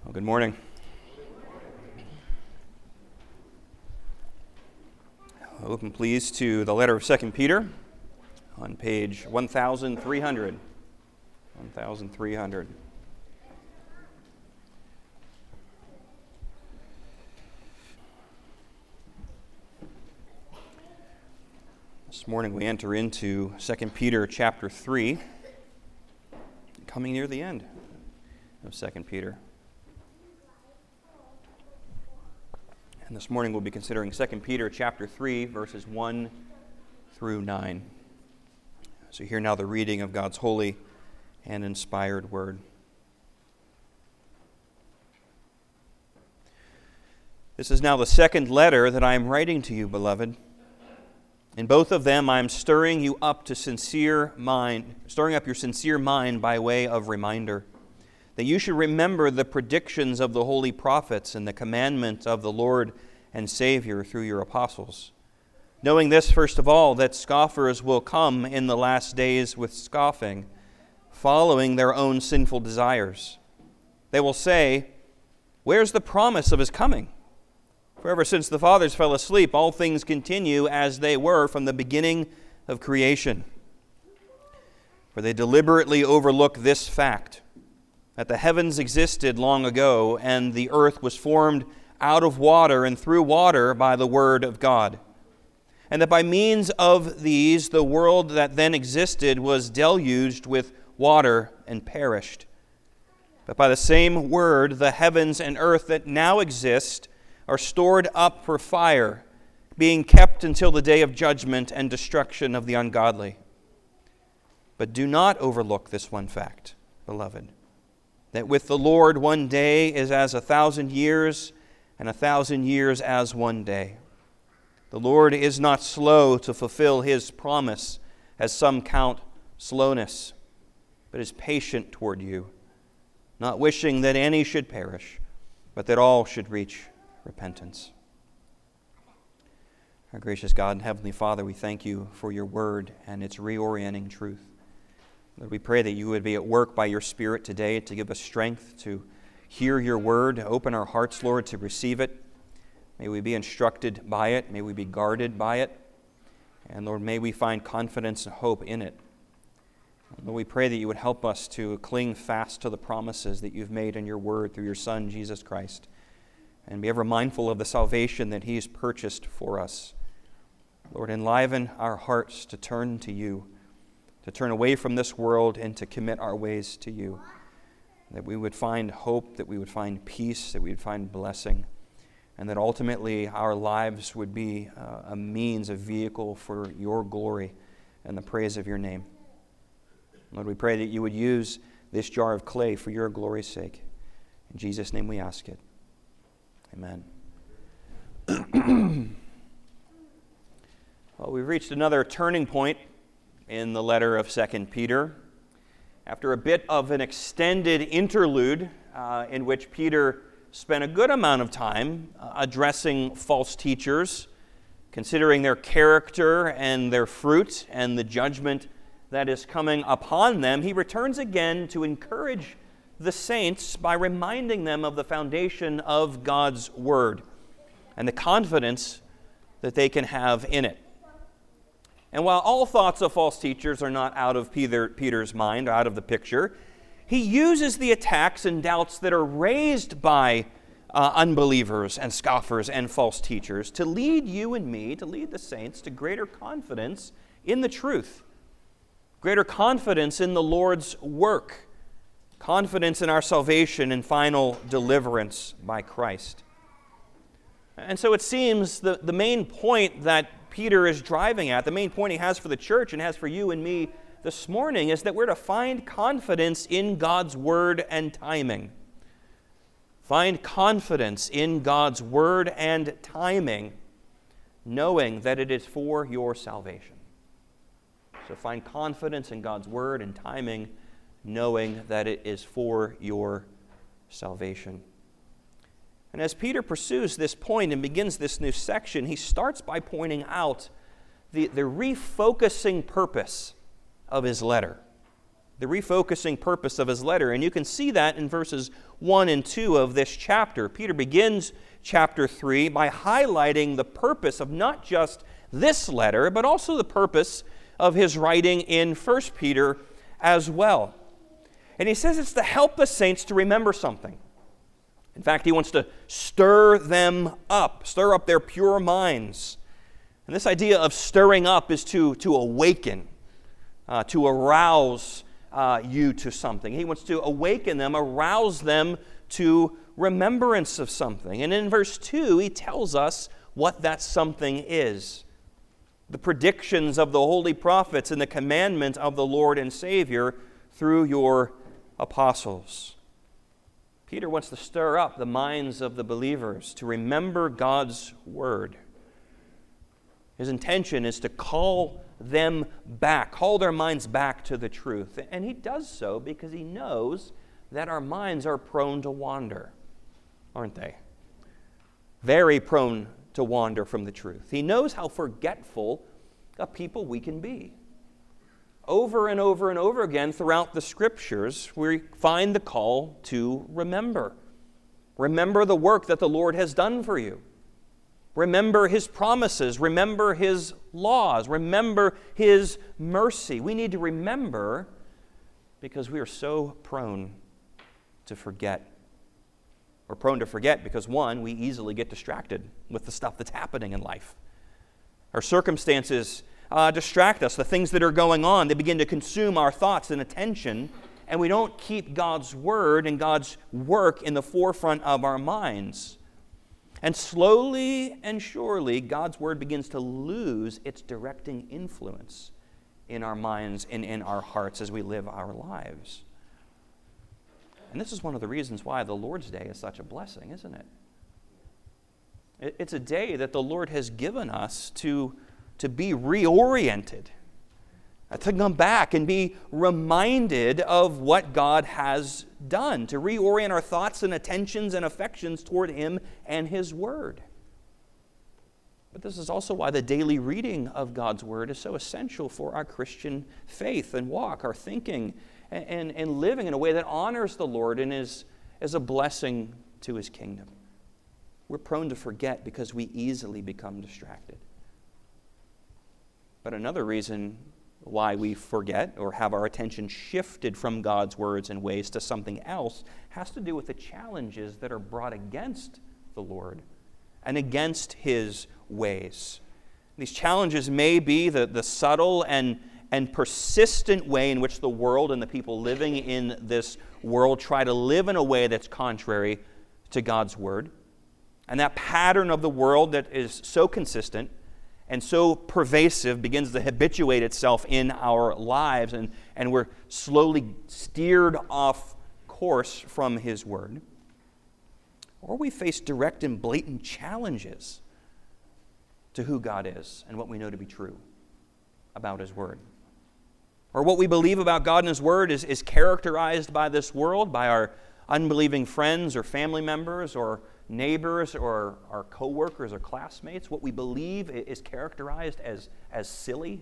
Well, good morning. Open, please, to the letter of 2 Peter on page 1300. 1300. This morning we enter into 2 Peter chapter 3, coming near the end of 2 Peter. And this morning we'll be considering 2 Peter chapter 3, verses 1 through 9. So hear now the reading of God's holy and inspired word. This is now the second letter that I am writing to you, beloved. In both of them I am stirring up your sincere mind by way of reminder, that you should remember the predictions of the holy prophets and the commandment of the Lord and Savior through your apostles. Knowing this, first of all, that scoffers will come in the last days with scoffing, following their own sinful desires. They will say, "Where's the promise of his coming? For ever since the fathers fell asleep, all things continue as they were from the beginning of creation." For they deliberately overlook this fact, that the heavens existed long ago, and the earth was formed out of water and through water by the word of God. And that by means of these, the world that then existed was deluged with water and perished. But by the same word, the heavens and earth that now exist are stored up for fire, being kept until the day of judgment and destruction of the ungodly. But do not overlook this one fact, beloved, that with the Lord 1 day is as 1,000 years, and 1,000 years as 1 day. The Lord is not slow to fulfill his promise, as some count slowness, but is patient toward you, not wishing that any should perish, but that all should reach repentance. Our gracious God and Heavenly Father, we thank you for your word and its reorienting truth. Lord, we pray that you would be at work by your Spirit today to give us strength to hear your word, to open our hearts, Lord, to receive it. May we be instructed by it. May we be guarded by it. And Lord, may we find confidence and hope in it. Lord, we pray that you would help us to cling fast to the promises that you've made in your word through your Son, Jesus Christ, and be ever mindful of the salvation that he has purchased for us. Lord, enliven our hearts to turn to you, to turn away from this world and to commit our ways to you, that we would find hope, that we would find peace, that we would find blessing, and that ultimately our lives would be a means, a vehicle for your glory and the praise of your name. Lord, we pray that you would use this jar of clay for your glory's sake. In Jesus' name we ask it. Amen. Well, we've reached another turning point in the letter of 2 Peter. After a bit of an extended interlude in which Peter spent a good amount of time addressing false teachers, considering their character and their fruit and the judgment that is coming upon them, he returns again to encourage the saints by reminding them of the foundation of God's Word and the confidence that they can have in it. And while all thoughts of false teachers are not out of Peter's mind, out of the picture, he uses the attacks and doubts that are raised by unbelievers and scoffers and false teachers to lead you and me, to lead the saints to greater confidence in the truth, greater confidence in the Lord's work, confidence in our salvation and final deliverance by Christ. And so it seems the main point that Peter is driving at, the main point he has for the church and has for you and me this morning, is that we're to find confidence in God's word and timing. Find confidence in God's word and timing, knowing that it is for your salvation. So find confidence in God's word and timing, knowing that it is for your salvation. And as Peter pursues this point and begins this new section, he starts by pointing out the refocusing purpose of his letter. the refocusing purpose of his letter. And you can see that in verses 1 and 2 of this chapter. Peter begins chapter 3 by highlighting the purpose of not just this letter, but also the purpose of his writing in 1 Peter as well. And he says it's to help the saints to remember something. In fact, he wants to stir them up, stir up their pure minds. And this idea of stirring up is to awaken, to arouse you to something. He wants to awaken them, arouse them to remembrance of something. And in verse 2, he tells us what that something is. The predictions of the holy prophets and the commandment of the Lord and Savior through your apostles. Peter wants to stir up the minds of the believers to remember God's word. His intention is to call them back, call their minds back to the truth. And he does so because he knows that our minds are prone to wander, aren't they? Very prone to wander from the truth. He knows how forgetful a people we can be. Over and over and over again throughout the Scriptures, we find the call to remember. Remember the work that the Lord has done for you. Remember His promises. Remember His laws. Remember His mercy. We need to remember because we are so prone to forget. We're prone to forget because, one, we easily get distracted with the stuff that's happening in life. Our circumstances distract us. The things that are going on, they begin to consume our thoughts and attention, and we don't keep God's word and God's work in the forefront of our minds. And slowly and surely, God's word begins to lose its directing influence in our minds and in our hearts as we live our lives. And this is one of the reasons why the Lord's Day is such a blessing, isn't it? It's a day that the Lord has given us to be reoriented, to come back and be reminded of what God has done, to reorient our thoughts and attentions and affections toward Him and His Word. But this is also why the daily reading of God's Word is so essential for our Christian faith and walk, our thinking, and living in a way that honors the Lord and is a blessing to His kingdom. We're prone to forget because we easily become distracted. But another reason why we forget or have our attention shifted from God's words and ways to something else has to do with the challenges that are brought against the Lord and against His ways. These challenges may be the subtle and persistent way in which the world and the people living in this world try to live in a way that's contrary to God's word. And that pattern of the world that is so consistent and so pervasive begins to habituate itself in our lives, and we're slowly steered off course from His word. Or we face direct and blatant challenges to who God is and what we know to be true about His word. Or what we believe about God and His word is characterized by this world, by our unbelieving friends or family members or neighbors or our co-workers or classmates. What we believe is characterized as silly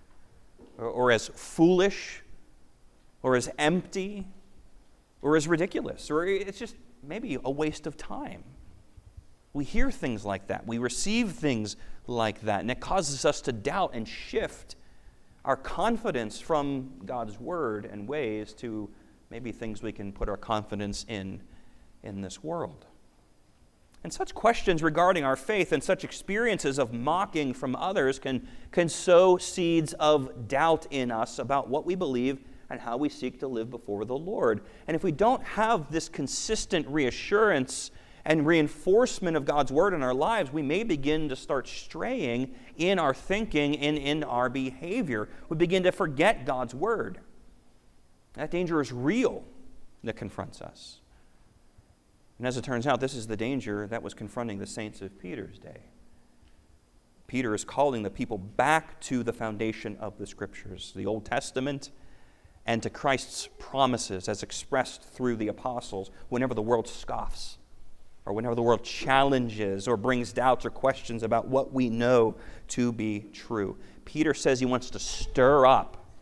or as foolish or as empty or as ridiculous, or it's just maybe a waste of time. We hear things like that. We receive things like that, and it causes us to doubt and shift our confidence from God's word and ways to maybe things we can put our confidence in this world. And such questions regarding our faith and such experiences of mocking from others can sow seeds of doubt in us about what we believe and how we seek to live before the Lord. And if we don't have this consistent reassurance and reinforcement of God's word in our lives, we may begin to start straying in our thinking and in our behavior. We begin to forget God's word. That danger is real that confronts us. And as it turns out, this is the danger that was confronting the saints of Peter's day. Peter is calling the people back to the foundation of the Scriptures, the Old Testament, and to Christ's promises as expressed through the apostles whenever the world scoffs, or whenever the world challenges or brings doubts or questions about what we know to be true. Peter says he wants to stir up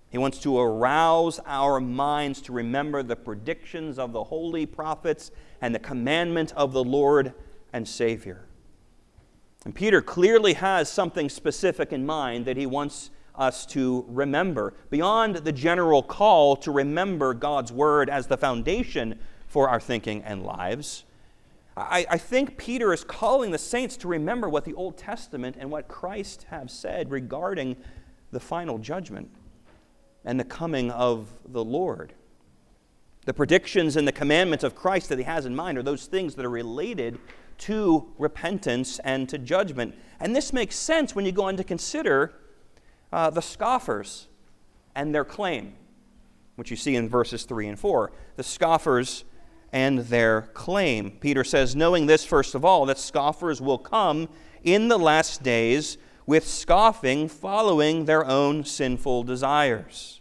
He wants to arouse our minds to remember the predictions of the holy prophets and the commandment of the Lord and Savior. And Peter clearly has something specific in mind that he wants us to remember, beyond the general call to remember God's Word as the foundation for our thinking and lives. I think Peter is calling the saints to remember what the Old Testament and what Christ have said regarding the final judgment and the coming of the Lord. The predictions and the commandments of Christ that he has in mind are those things that are related to repentance and to judgment. And this makes sense when you go on to consider the scoffers and their claim, which you see in verses 3 and 4. The scoffers and their claim. Peter says, knowing this, first of all, that scoffers will come in the last days with scoffing, following their own sinful desires.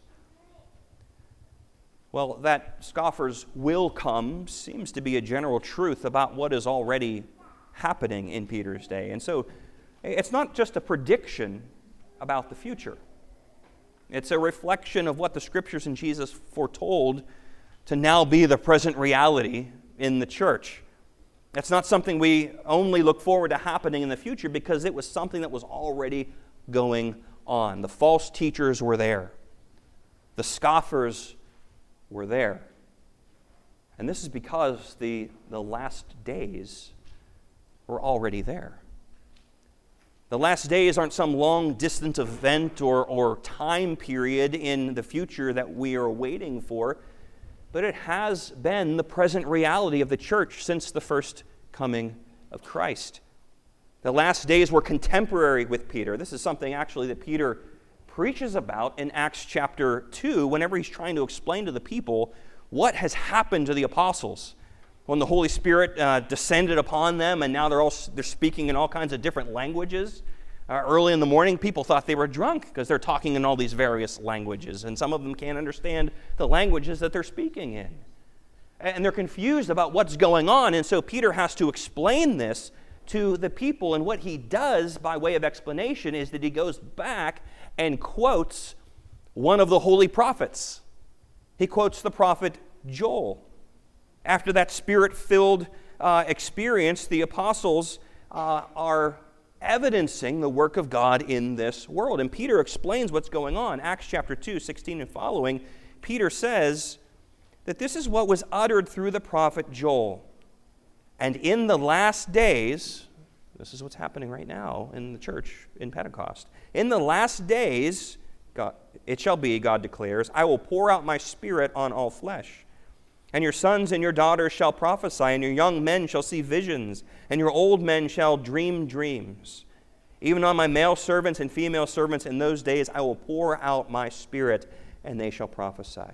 Well, that scoffers will come seems to be a general truth about what is already happening in Peter's day. And so it's not just a prediction about the future. It's a reflection of what the Scriptures and Jesus foretold to now be the present reality in the church. It's not something we only look forward to happening in the future, because it was something that was already going on. The false teachers were there. The scoffers were there. And this is because the last days were already there. The last days aren't some long distant event or time period in the future that we are waiting for, but it has been the present reality of the church since the first coming of Christ. The last days were contemporary with Peter. This is something actually that Peter preaches about in Acts chapter 2 whenever he's trying to explain to the people what has happened to the apostles when the Holy Spirit descended upon them, and now they're speaking in all kinds of different languages. Early in the morning, people thought they were drunk because they're talking in all these various languages, and some of them can't understand the languages that they're speaking in. And they're confused about what's going on, and so Peter has to explain this to the people, and what he does by way of explanation is that he goes back and quotes one of the holy prophets. He quotes the prophet Joel. After that Spirit-filled experience, the apostles are evidencing the work of God in this world. And Peter explains what's going on. Acts chapter 2, 16 and following, Peter says that this is what was uttered through the prophet Joel. And in the last days, this is what's happening right now in the church in Pentecost. In the last days, it shall be, God declares, I will pour out my Spirit on all flesh. And your sons and your daughters shall prophesy, and your young men shall see visions, and your old men shall dream dreams. Even on my male servants and female servants in those days I will pour out my Spirit, and they shall prophesy.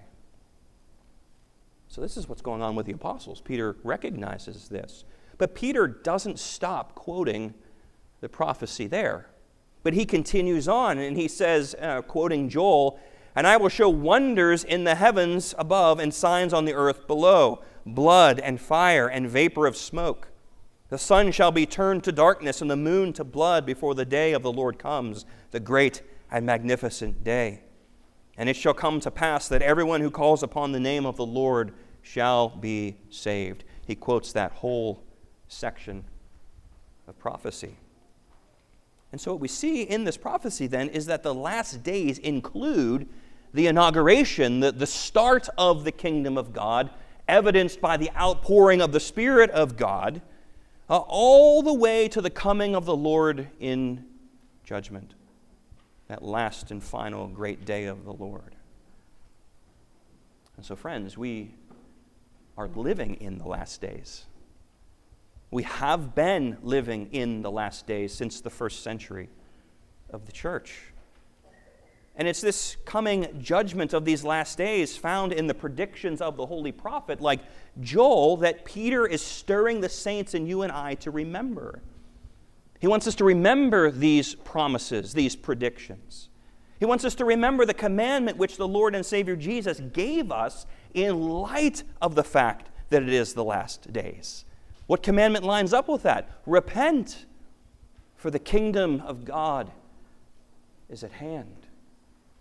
So this is what's going on with the apostles. Peter recognizes this. But Peter doesn't stop quoting the prophecy there. But he continues on, and he says, quoting Joel, and I will show wonders in the heavens above and signs on the earth below, blood and fire and vapor of smoke. The sun shall be turned to darkness and the moon to blood before the day of the Lord comes, the great and magnificent day. And it shall come to pass that everyone who calls upon the name of the Lord shall be saved. He quotes that whole section of prophecy. And so what we see in this prophecy then is that the last days include the inauguration, the start of the kingdom of God, evidenced by the outpouring of the Spirit of God, all the way to the coming of the Lord in judgment, that last and final great day of the Lord. And so, friends, we are living in the last days. We have been living in the last days since the first century of the church. And it's this coming judgment of these last days found in the predictions of the holy prophet like Joel that Peter is stirring the saints and you and I to remember. He wants us to remember these promises, these predictions. He wants us to remember the commandment which the Lord and Savior Jesus gave us in light of the fact that it is the last days. What commandment lines up with that? Repent, for the kingdom of God is at hand.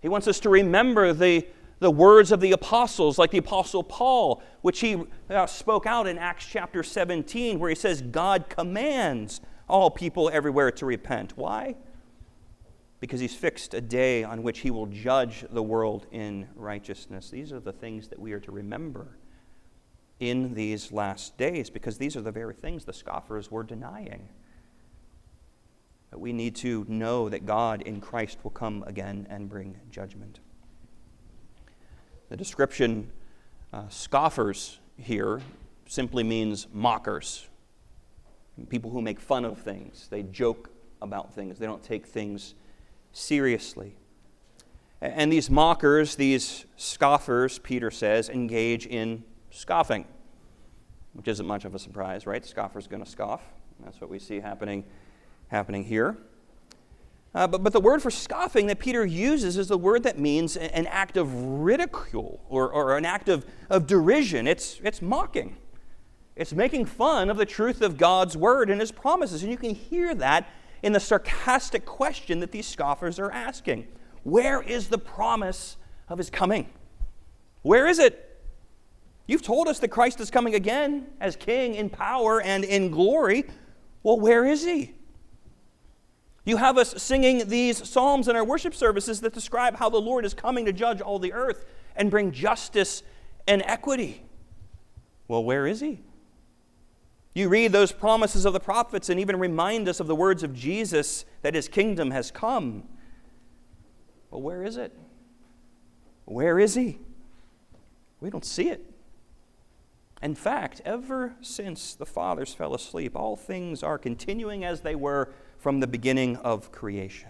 He wants us to remember the words of the apostles, like the Apostle Paul, which he spoke out in Acts chapter 17, where he says, God commands all people everywhere to repent. Why? Because he's fixed a day on which he will judge the world in righteousness. These are the things that we are to remember in these last days, because these are the very things the scoffers were denying. But we need to know that God in Christ will come again and bring judgment. The description, scoffers here, simply means mockers. People who make fun of things. They joke about things. They don't take things seriously. And these mockers, these scoffers, Peter says, engage in scoffing, which isn't much of a surprise, right? The scoffer's going to scoff. That's what we see happening here. But the word for scoffing that Peter uses is the word that means an act of ridicule or an act of derision. It's mocking. It's making fun of the truth of God's word and his promises. And you can hear that in the sarcastic question that these scoffers are asking. Where is the promise of his coming? Where is it? You've told us that Christ is coming again as king in power and in glory. Well, where is he? You have us singing these psalms in our worship services that describe how the Lord is coming to judge all the earth and bring justice and equity. Well, where is he? You read those promises of the prophets and even remind us of the words of Jesus that his kingdom has come. Well, where is it? Where is he? We don't see it. In fact, ever since the fathers fell asleep, all things are continuing as they were from the beginning of creation.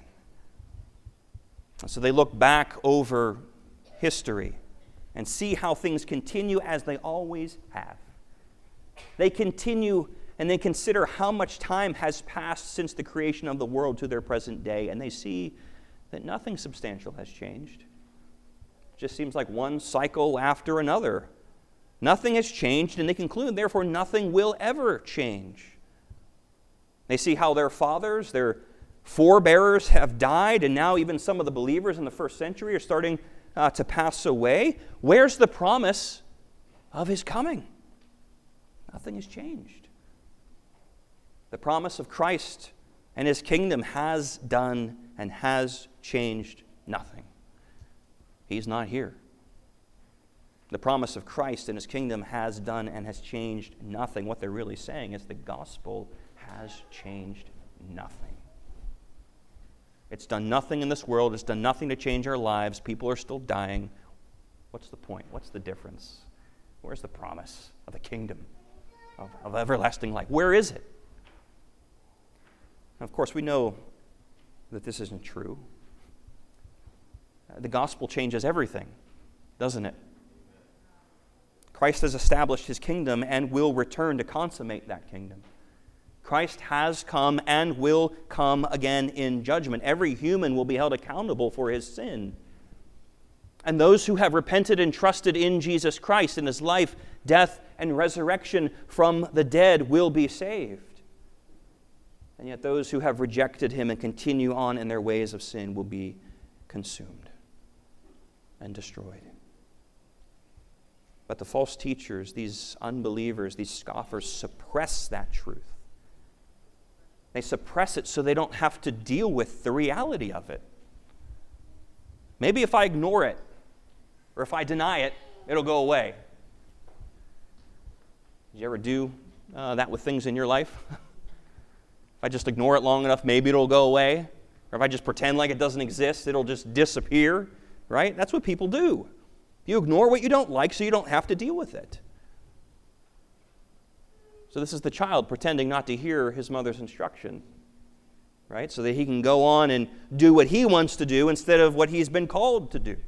So they look back over history and see how things continue as they always have. They continue and they consider how much time has passed since the creation of the world to their present day, and they see that nothing substantial has changed. It just seems like one cycle after another. Nothing has changed, and they conclude, therefore, nothing will ever change. They see how their fathers, their forebearers have died, and now even some of the believers in the first century are starting to pass away. Where's the promise of his coming? Nothing has changed. The promise of Christ and his kingdom has done and has changed nothing. He's not here. The promise of Christ and his kingdom has done and has changed nothing. What they're really saying is the gospel has changed nothing. It's done nothing in this world. It's done nothing to change our lives. People are still dying. What's the point? What's the difference? Where's the promise of the kingdom of everlasting life? Where is it? And of course, we know that this isn't true. The gospel changes everything, doesn't it? Christ has established his kingdom and will return to consummate that kingdom. Christ has come and will come again in judgment. Every human will be held accountable for his sin. And those who have repented and trusted in Jesus Christ in his life, death, and resurrection from the dead will be saved. And yet those who have rejected him and continue on in their ways of sin will be consumed and destroyed. But the false teachers, these unbelievers, these scoffers, suppress that truth. They suppress it so they don't have to deal with the reality of it. Maybe if I ignore it, or if I deny it, it'll go away. Did you ever do that with things in your life? If I just ignore it long enough, maybe it'll go away. Or if I just pretend like it doesn't exist, it'll just disappear, right? That's what people do. You ignore what you don't like so you don't have to deal with it. So this is the child pretending not to hear his mother's instruction, right? So that he can go on and do what he wants to do instead of what he's been called to do.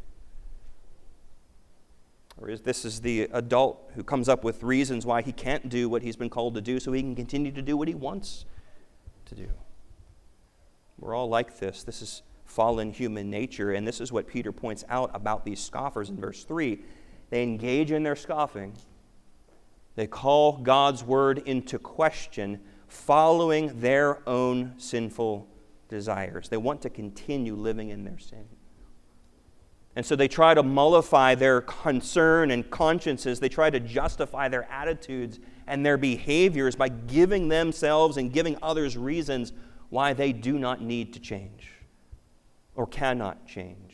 Or this is the adult who comes up with reasons why he can't do what he's been called to do so he can continue to do what he wants to do. We're all like this. This is fallen human nature, and this is what Peter points out about these scoffers in verse 3. They engage in their scoffing. They call God's word into question, following their own sinful desires. They want to continue living in their sin. And so they try to mollify their concern and consciences. They try to justify their attitudes and their behaviors by giving themselves and giving others reasons why they do not need to change or cannot change.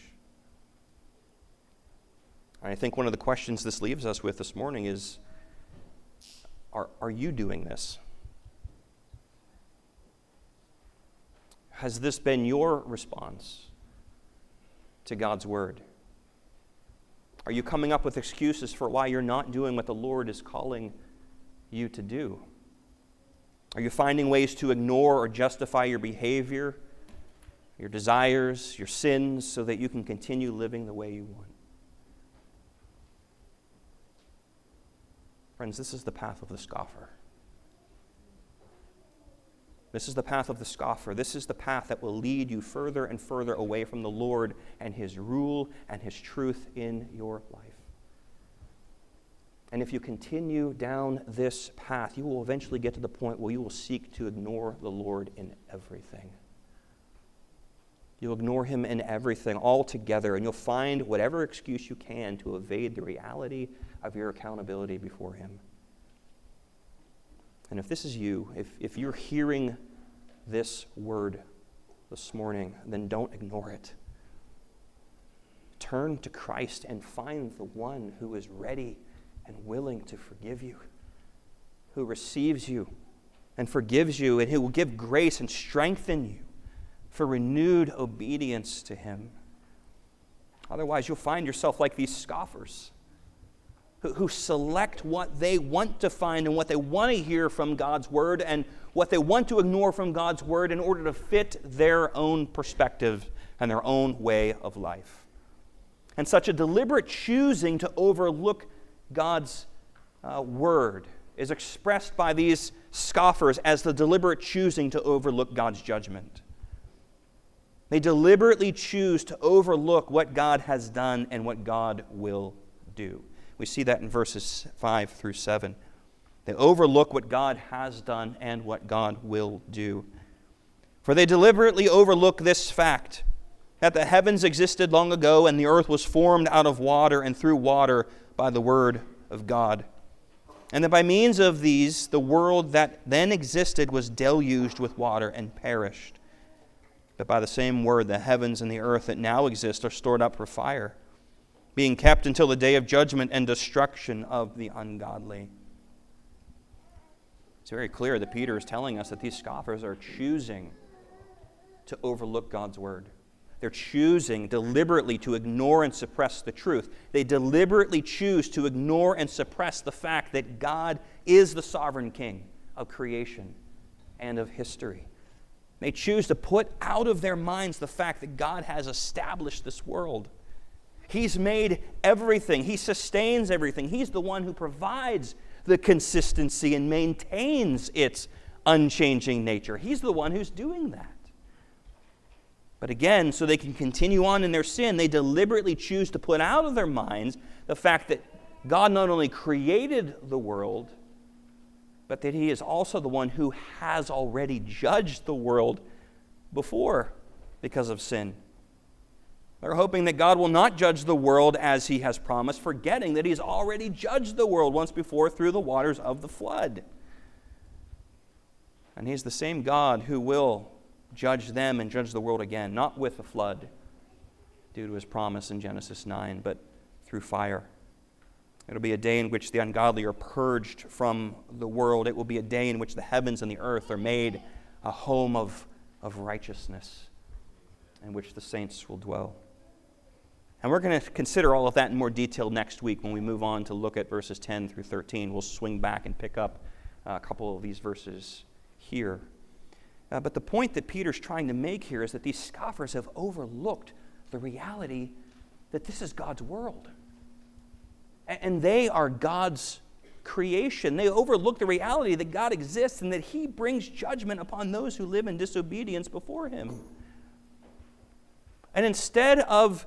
And I think one of the questions this leaves us with this morning is, are you doing this? Has this been your response to God's word? Are you coming up with excuses for why you're not doing what the Lord is calling you to do? Are you finding ways to ignore or justify your behavior, your desires, your sins, so that you can continue living the way you want? Friends, this is the path of the scoffer. This is the path of the scoffer. This is the path that will lead you further and further away from the Lord and His rule and His truth in your life. And if you continue down this path, you will eventually get to the point where you will seek to ignore the Lord in everything. You'll ignore Him in everything altogether, and you'll find whatever excuse you can to evade the reality of your accountability before Him. And if this is you, if you're hearing this word this morning, then don't ignore it. Turn to Christ and find the one who is ready and willing to forgive you, who receives you and forgives you, and who will give grace and strengthen you for renewed obedience to Him. Otherwise, you'll find yourself like these scoffers who select what they want to find and what they want to hear from God's word and what they want to ignore from God's word in order to fit their own perspective and their own way of life. And such a deliberate choosing to overlook God's word is expressed by these scoffers as the deliberate choosing to overlook God's judgment. They deliberately choose to overlook what God has done and what God will do. We see that in verses 5 through 7. They overlook what God has done and what God will do. For they deliberately overlook this fact, that the heavens existed long ago and the earth was formed out of water and through water by the word of God. And that by means of these, the world that then existed was deluged with water and perished. But by the same word, the heavens and the earth that now exist are stored up for fire, being kept until the day of judgment and destruction of the ungodly. It's very clear that Peter is telling us that these scoffers are choosing to overlook God's word. They're choosing deliberately to ignore and suppress the truth. They deliberately choose to ignore and suppress the fact that God is the sovereign king of creation and of history. They choose to put out of their minds the fact that God has established this world. He's made everything. He sustains everything. He's the one who provides the consistency and maintains its unchanging nature. He's the one who's doing that. But again, so they can continue on in their sin, they deliberately choose to put out of their minds the fact that God not only created the world, but that He is also the one who has already judged the world before because of sin. They're hoping that God will not judge the world as He has promised, forgetting that He's already judged the world once before through the waters of the flood. And He's the same God who will judge them and judge the world again, not with a flood, due to His promise in Genesis 9, but through fire. It'll be a day in which the ungodly are purged from the world. It will be a day in which the heavens and the earth are made a home of righteousness, in which the saints will dwell. And we're going to consider all of that in more detail next week when we move on to look at verses 10 through 13. We'll swing back and pick up a couple of these verses here. But the point that Peter's trying to make here is that these scoffers have overlooked the reality that this is God's world. And they are God's creation. They overlook the reality that God exists and that He brings judgment upon those who live in disobedience before Him. And instead of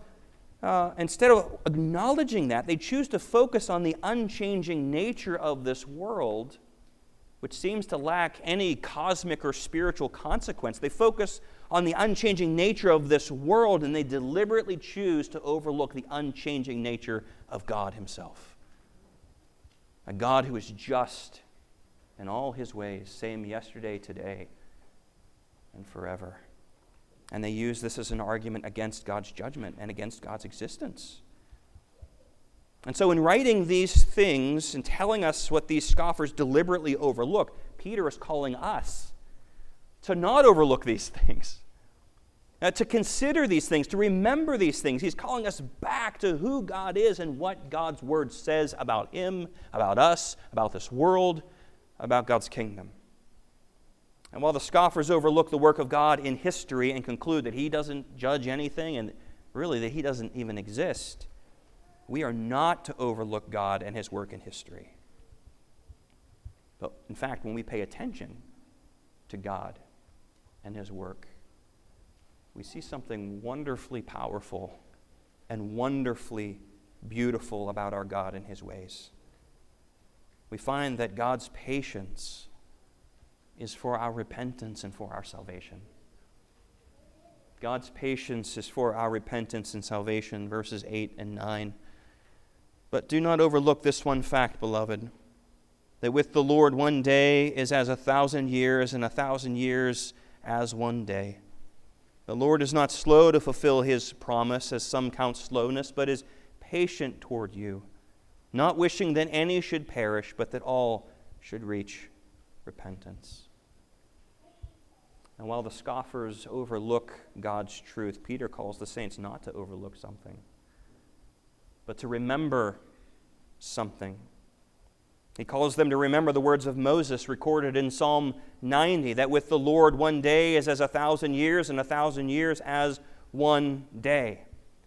acknowledging that, they choose to focus on the unchanging nature of this world, which seems to lack any cosmic or spiritual consequence. They focus on the unchanging nature of this world, and they deliberately choose to overlook the unchanging nature of God himself. A God who is just in all his ways, same yesterday, today, and forever. And they use this as an argument against God's judgment and against God's existence. And so in writing these things and telling us what these scoffers deliberately overlook, Peter is calling us to not overlook these things, to consider these things, to remember these things. He's calling us back to who God is and what God's word says about him, about us, about this world, about God's kingdom. And while the scoffers overlook the work of God in history and conclude that he doesn't judge anything and really that he doesn't even exist, we are not to overlook God and his work in history. But in fact, when we pay attention to God and his work, we see something wonderfully powerful and wonderfully beautiful about our God and his ways. We find that God's patience is for our repentance and for our salvation. God's patience is for our repentance and salvation, verses 8 and 9. But do not overlook this one fact, beloved, that with the Lord 1 day is as 1,000 years, and 1,000 years as 1 day. The Lord is not slow to fulfill his promise, as some count slowness, but is patient toward you, not wishing that any should perish, but that all should reach repentance. And while the scoffers overlook God's truth, Peter calls the saints not to overlook something, but to remember something. He calls them to remember the words of Moses recorded in Psalm 90, that with the Lord 1 day is as 1,000 years, and 1,000 years as 1 day.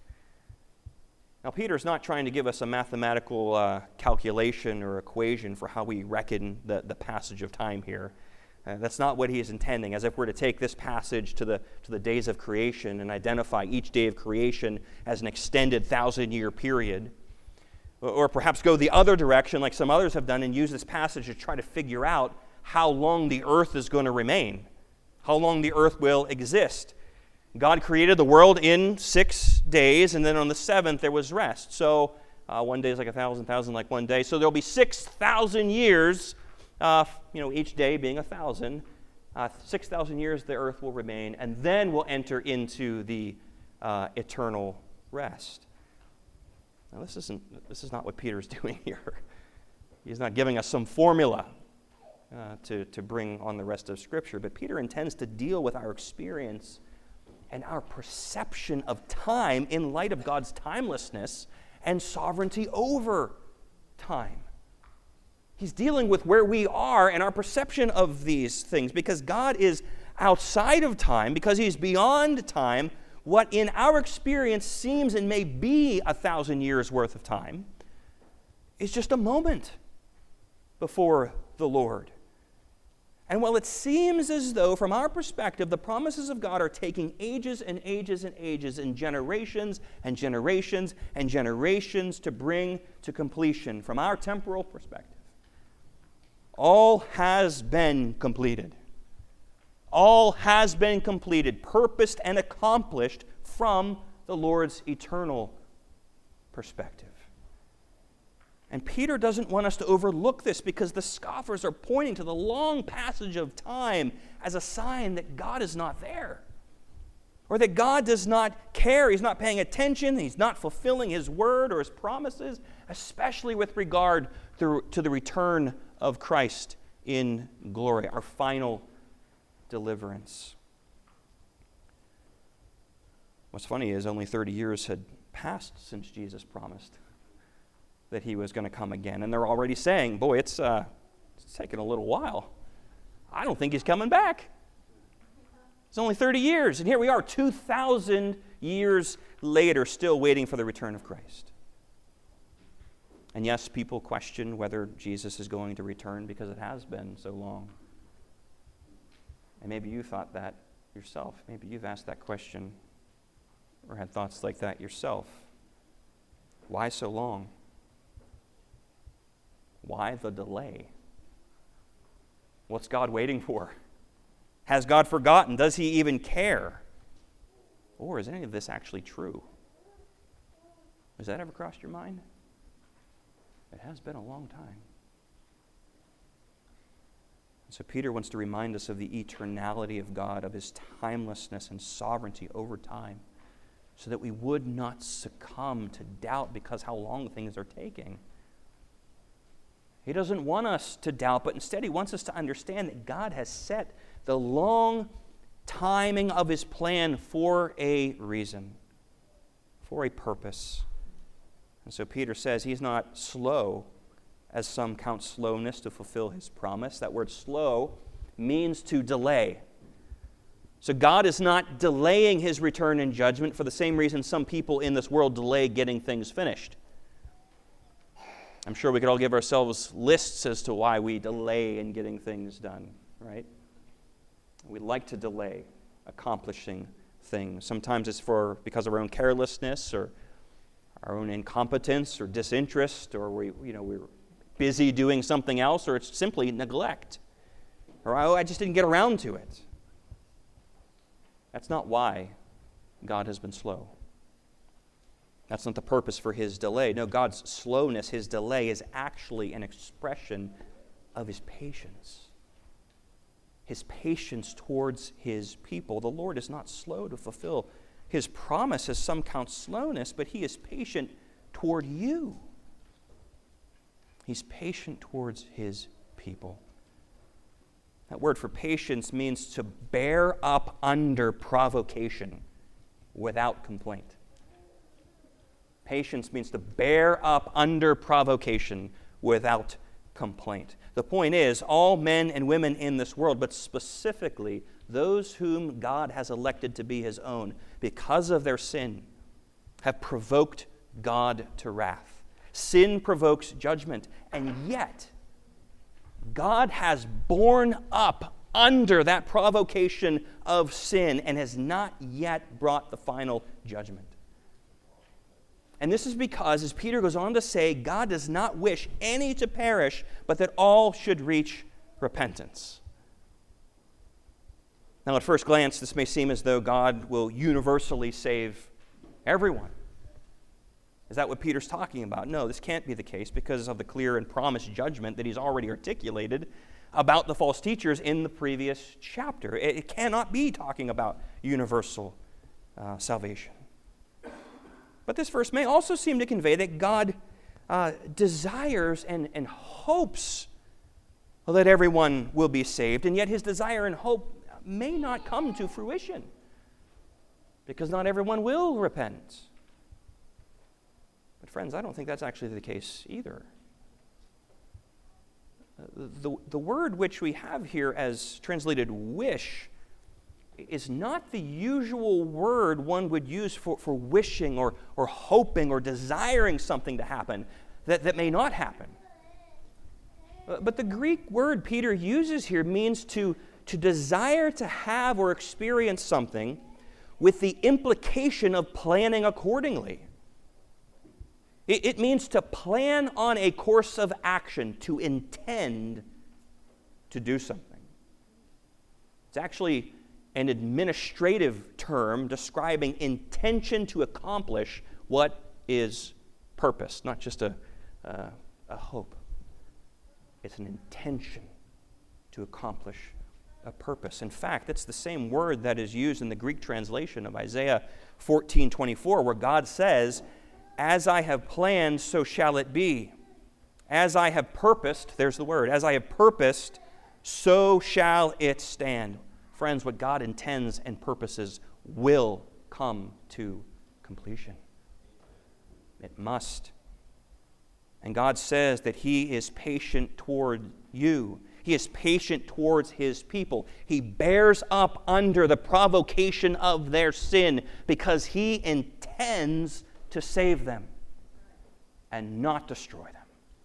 Now, Peter's not trying to give us a mathematical calculation or equation for how we reckon the passage of time here. That's not what he is intending, as if we're to take this passage to the days of creation and identify each day of creation as an extended 1,000-year period. Or perhaps go the other direction, like some others have done, and use this passage to try to figure out how long the earth is going to remain, how long the earth will exist. God created the world in 6 days, and then on the seventh there was rest. So 1 day is like 1,000, 1,000 like 1 day. So there'll be 6,000 years, each day being 1,000. 6,000 years the earth will remain, and then we'll enter into the eternal rest. Now, this is not what Peter's doing here. He's not giving us some formula to bring on the rest of Scripture, but Peter intends to deal with our experience and our perception of time in light of God's timelessness and sovereignty over time. He's dealing with where we are and our perception of these things, because God is outside of time, because he's beyond time. What in our experience seems and may be 1,000 years worth of time is just a moment before the Lord. And while it seems as though, from our perspective, the promises of God are taking ages and ages and ages and generations and generations and generations to bring to completion, from our temporal perspective, all has been completed. All has been completed, purposed, and accomplished from the Lord's eternal perspective. And Peter doesn't want us to overlook this, because the scoffers are pointing to the long passage of time as a sign that God is not there, or that God does not care, he's not paying attention, he's not fulfilling his word or his promises, especially with regard to the return of Christ in glory, our final deliverance. What's funny is only 30 years had passed since Jesus promised that he was going to come again, and they're already saying, boy, it's taken a little while. I don't think he's coming back. It's only 30 years, and here we are 2,000 years later, still waiting for the return of Christ. And yes, people question whether Jesus is going to return because it has been so long. And maybe you thought that yourself. Maybe you've asked that question or had thoughts like that yourself. Why so long? Why the delay? What's God waiting for? Has God forgotten? Does he even care? Or is any of this actually true? Has that ever crossed your mind? It has been a long time. So Peter wants to remind us of the eternality of God, of his timelessness and sovereignty over time, so that we would not succumb to doubt because how long things are taking. He doesn't want us to doubt, but instead he wants us to understand that God has set the long timing of his plan for a reason, for a purpose. And so Peter says he's not slow, as some count slowness to fulfill his promise. That word slow means to delay. So God is not delaying his return in judgment for the same reason some people in this world delay getting things finished. I'm sure we could all give ourselves lists as to why we delay in getting things done, right? We like to delay accomplishing things. Sometimes it's because of our own carelessness or our own incompetence or disinterest, or we're busy doing something else, or it's simply neglect. Or, I just didn't get around to it. That's not why God has been slow. That's not the purpose for his delay. No, God's slowness, his delay, is actually an expression of his patience. His patience towards his people. The Lord is not slow to fulfill his promise, as some count slowness, but he is patient toward you. He's patient towards his people. That word for patience means to bear up under provocation without complaint. Patience means to bear up under provocation without complaint. The point is, all men and women in this world, but specifically those whom God has elected to be his own, because of their sin, have provoked God to wrath. Sin provokes judgment, and yet God has borne up under that provocation of sin and has not yet brought the final judgment. And this is because, as Peter goes on to say, God does not wish any to perish, but that all should reach repentance. Now, at first glance, this may seem as though God will universally save everyone. Is that what Peter's talking about? No, this can't be the case because of the clear and promised judgment that he's already articulated about the false teachers in the previous chapter. It cannot be talking about universal salvation. But this verse may also seem to convey that God desires and hopes that everyone will be saved, and yet his desire and hope may not come to fruition because not everyone will repent. But friends, I don't think that's actually the case either. The word which we have here as translated wish is not the usual word one would use for wishing or hoping or desiring something to happen that may not happen. But the Greek word Peter uses here means to desire to have or experience something with the implication of planning accordingly. It means to plan on a course of action, to intend to do something. It's actually an administrative term describing intention to accomplish what is purpose, not just a hope. It's an intention to accomplish a purpose. In fact, it's the same word that is used in the Greek translation of Isaiah 14:24, where God says, "As I have planned, so shall it be. As I have purposed," there's the word, "as I have purposed, so shall it stand." Friends, what God intends and purposes will come to completion. It must. And God says that he is patient toward you. He is patient towards his people. He bears up under the provocation of their sin because he intends to save them and not destroy them.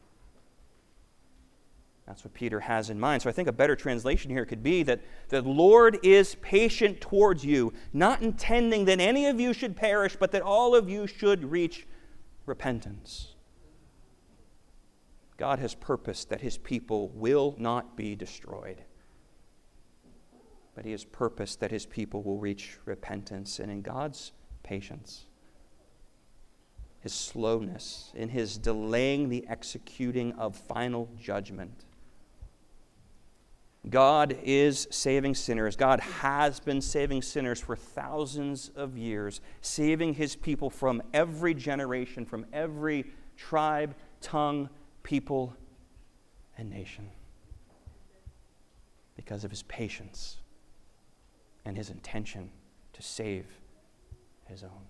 That's what Peter has in mind. So I think a better translation here could be that the Lord is patient towards you, not intending that any of you should perish, but that all of you should reach repentance. God has purposed that his people will not be destroyed. But he has purposed that his people will reach repentance. And in God's patience, his slowness, in his delaying the executing of final judgment, God is saving sinners. God has been saving sinners for thousands of years, saving his people from every generation, from every tribe, tongue, people, and nation, because of his patience and his intention to save his own.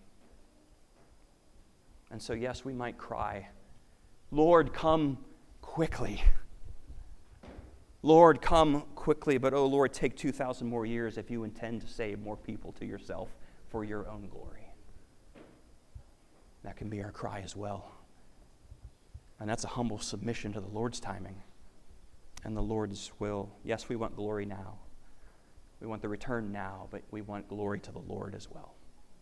And so, yes, we might cry, Lord, come quickly. Lord, come quickly. But, oh Lord, take 2,000 more years if you intend to save more people to yourself for your own glory. That can be our cry as well. And that's a humble submission to the Lord's timing and the Lord's will. Yes, we want glory now. We want the return now, but we want glory to the Lord as well.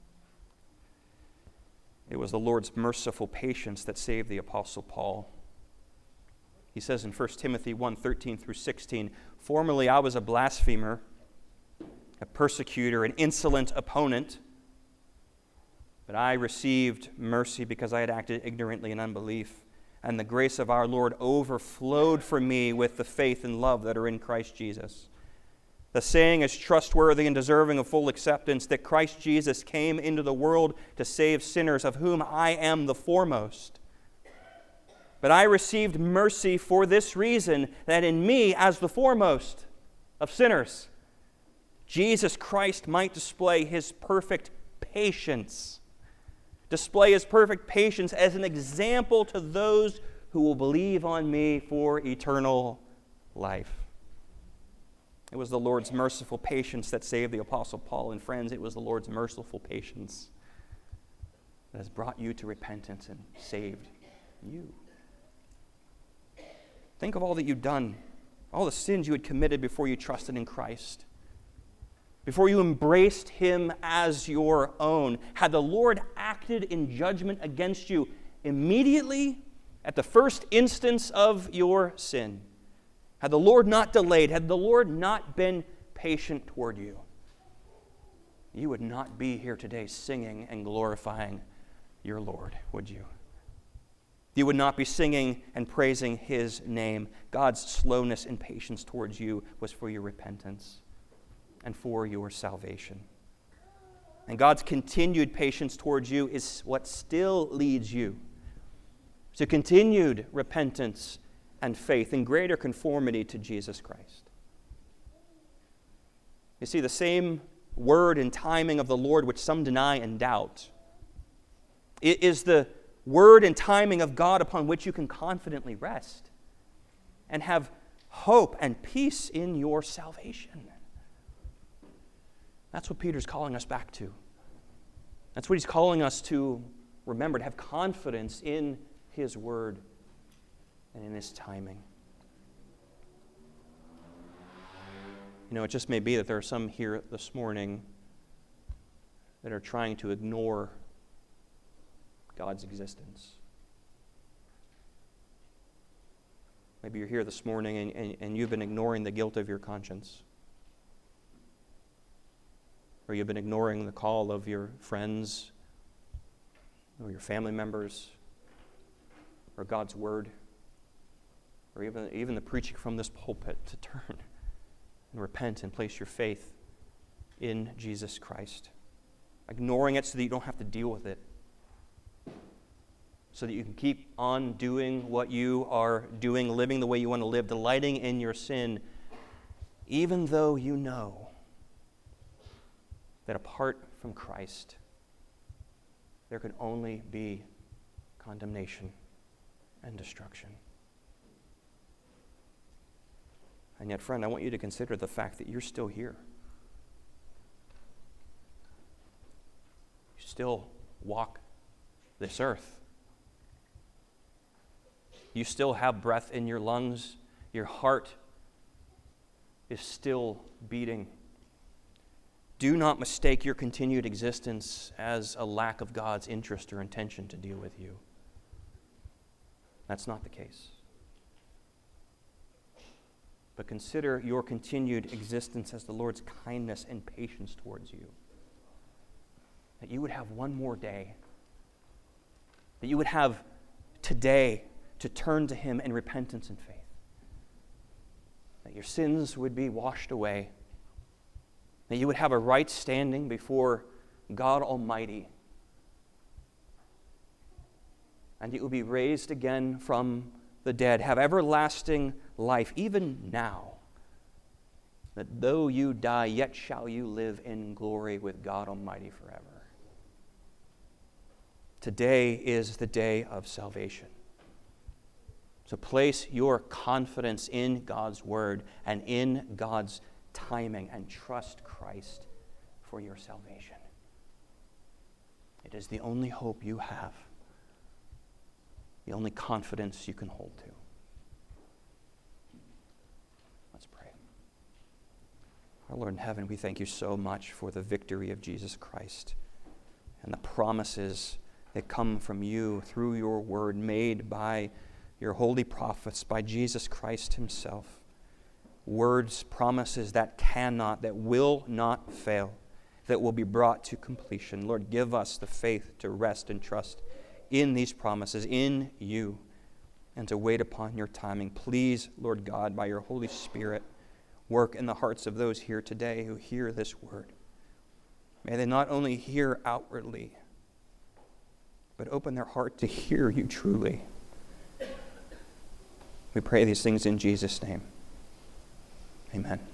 It was the Lord's merciful patience that saved the Apostle Paul. He says in 1 Timothy 1:13 through 16, "Formerly I was a blasphemer, a persecutor, an insolent opponent, but I received mercy because I had acted ignorantly in unbelief, and the grace of our Lord overflowed for me with the faith and love that are in Christ Jesus. The saying is trustworthy and deserving of full acceptance, that Christ Jesus came into the world to save sinners, of whom I am the foremost. But I received mercy for this reason, that in me, as the foremost of sinners, Jesus Christ might display his perfect patience. Display his perfect patience as an example to those who will believe on me for eternal life." It was the Lord's merciful patience that saved the Apostle Paul. And friends, it was the Lord's merciful patience that has brought you to repentance and saved you. Think of all that you've done, all the sins you had committed before you trusted in Christ, before you embraced him as your own. Had the Lord acted in judgment against you immediately at the first instance of your sin, had the Lord not delayed, had the Lord not been patient toward you, you would not be here today singing and glorifying your Lord, would you? You would not be singing and praising his name. God's slowness and patience towards you was for your repentance and for your salvation. And God's continued patience towards you is what still leads you to continued repentance and faith in greater conformity to Jesus Christ. You see, the same word and timing of the Lord which some deny and doubt, it is the word and timing of God upon which you can confidently rest and have hope and peace in your salvation. That's what Peter's calling us back to. That's what he's calling us to remember, to have confidence in his word and in his timing. You know, it just may be that there are some here this morning that are trying to ignore God's existence. Maybe you're here this morning and you've been ignoring the guilt of your conscience. Or you've been ignoring the call of your friends or your family members or God's word, or even the preaching from this pulpit to turn and repent and place your faith in Jesus Christ. Ignoring it so that you don't have to deal with it, so that you can keep on doing what you are doing, living the way you want to live, delighting in your sin, even though you know that apart from Christ, there can only be condemnation and destruction. And yet, friend, I want you to consider the fact that you're still here. You still walk this earth. You still have breath in your lungs. Your heart is still beating. Do not mistake your continued existence as a lack of God's interest or intention to deal with you. That's not the case. but consider your continued existence as the Lord's kindness and patience towards you. That you would have one more day. That you would have today to turn to Him in repentance and faith. That your sins would be washed away. That you would have a right standing before God Almighty. And you would be raised again from the dead, have everlasting life, even now. That though you die, yet shall you live in glory with God Almighty forever. Today is the day of salvation. So place your confidence in God's word and in God's timing and trust Christ for your salvation. It is the only hope you have, the only confidence you can hold to. Let's pray. Our Lord in heaven, we thank you so much for the victory of Jesus Christ and the promises that come from you through your word made by your holy prophets, by Jesus Christ himself. Words, promises that cannot, that will not fail, that will be brought to completion. Lord, give us the faith to rest and trust in these promises, in you, and to wait upon your timing. Please, Lord God, by your Holy Spirit, work in the hearts of those here today who hear this word. May they not only hear outwardly, but open their heart to hear you truly. We pray these things in Jesus' name. Amen.